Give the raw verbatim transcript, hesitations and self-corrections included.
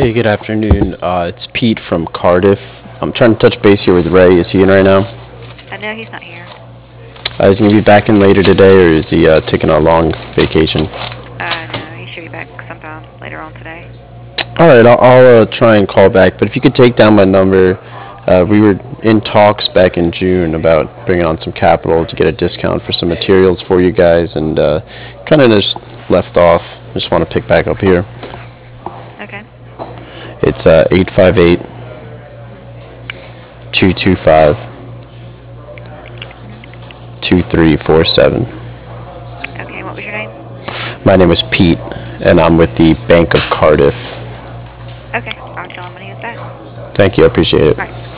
Hey, good afternoon. Uh, it's Pete from Cardiff. I'm trying to touch base here with Ray. Is he in right now? Uh, no, he's not here. Uh, is he going to be back in later today, or is he uh, taking a long vacation? Uh, no, he should be back sometime later on today. All right, I'll, I'll uh, try and call back. But if you could take down my number, uh, we were in talks back in June about bringing on some capital to get a discount for some materials for you guys, and uh, kind of just left off. Just want to pick back up here. Okay. It's uh, eight five eight, two two five, Mm-hmm. two three four seven. Okay, what was your name? My name is Pete, and I'm with the Bank of Cardiff. Okay, I'll tell him when he is back. Thank you. I appreciate it. All right.